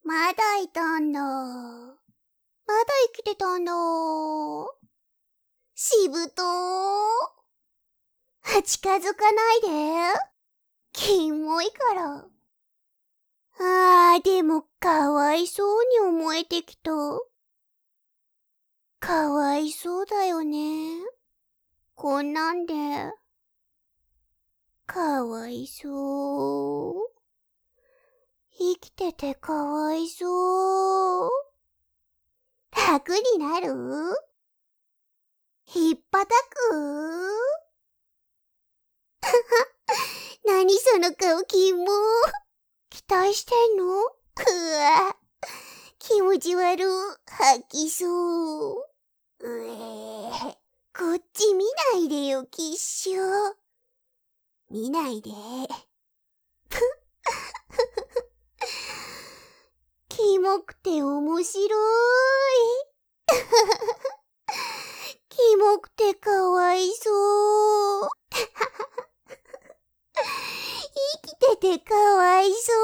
まだいたんだ。まだ生きてたんだ。しぶとー。近づかないで。キモいから。でもかわいそうに思えてきた。かわいそうだよね。こんなんで。かわいそう。生きててかわいそう。楽になる？ひっぱたく？何その顔キモ。期待してんの？うわ、気持ち悪。吐きそう。こっち見ないでよ、きっしょ。見ないで。キモくて面白い。キモくてかわいそう。生きててかわいそう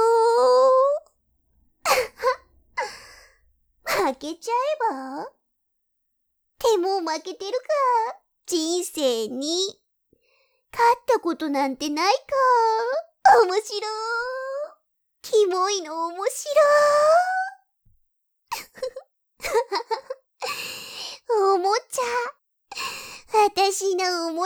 。負けちゃえば？でも負けてるか。人生に。勝ったことなんてないか。面白い。キモいの面白い。おもちゃ。私のおもち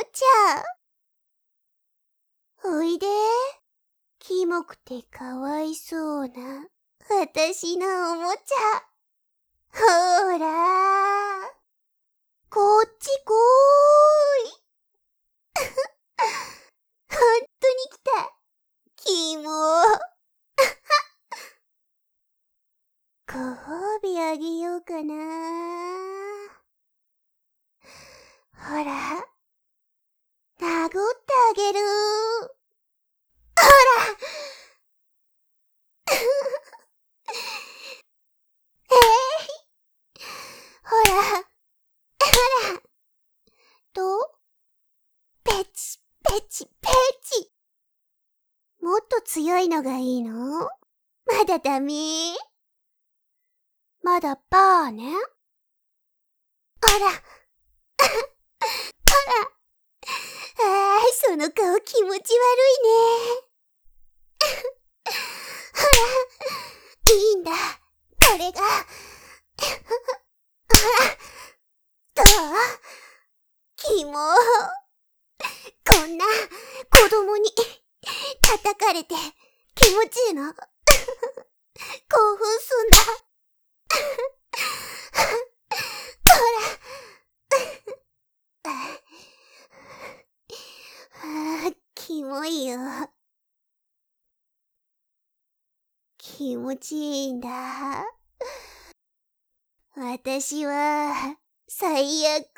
ゃ。おいで。キモくてかわいそうな。私のおもちゃ。ほら。こっちこーい。ほんとに来た。キモ。ご褒美あげようかな。ほら。殴ってあげる。ほら。ほら。ほら。どう？ペチ、ペチ、ペチ。もっと強いのがいいの？まだダメ？まだパーね。ほら。ほら。その顔気持ち悪いね。ほら。いいんだ。これが。ほら。どう？キモ。こんな子供に叩かれて気持ちいいの？興奮すんだ。ほら。キモいよ。気持ちいいんだ。私は最悪。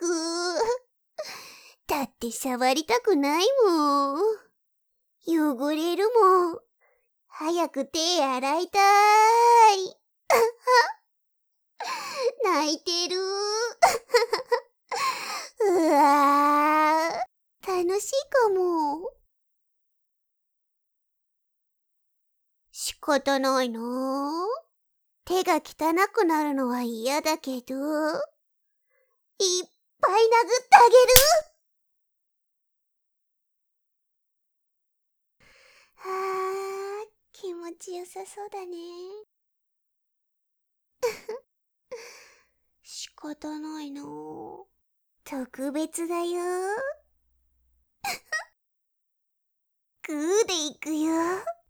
だって触りたくないもん。汚れるもん。早く手洗いたい。泣いてる。うわー、楽しいかも。仕方ないな。手が汚くなるのは嫌だけど、いっぱい殴ってあげる。気持ちよさそうだね。仕方ないな。特別だよ。グーでいくよ。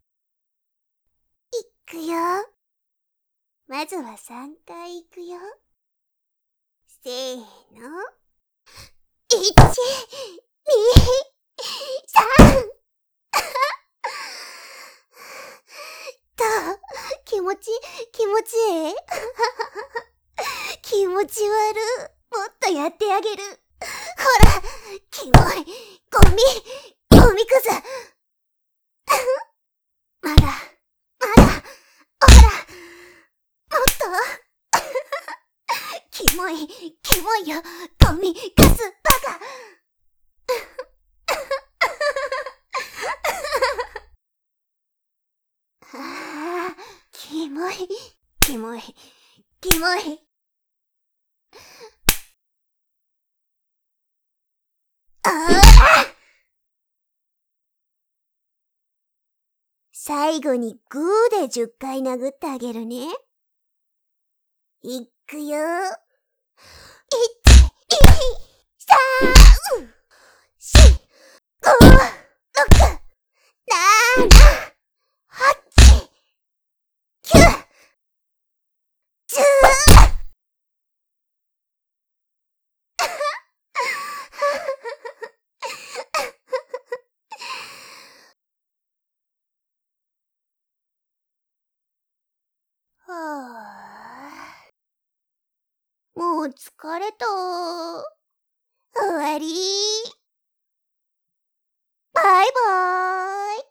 いくよ。まずは3回いくよ。せーの。1、2、3。どう？気持ちいい？気持ち悪。もっとやってあげる。ほら、キモい。ゴミくず。まだ、ほら、もっと。キモいよ。ゴミくずバカ。キモい。 キモい、キモい。最後にグーで10回殴ってあげるね。いくよ。1、2、3、4、5、6、7、8、9、10。はあ、もう疲れた。終わり。バイバーイ。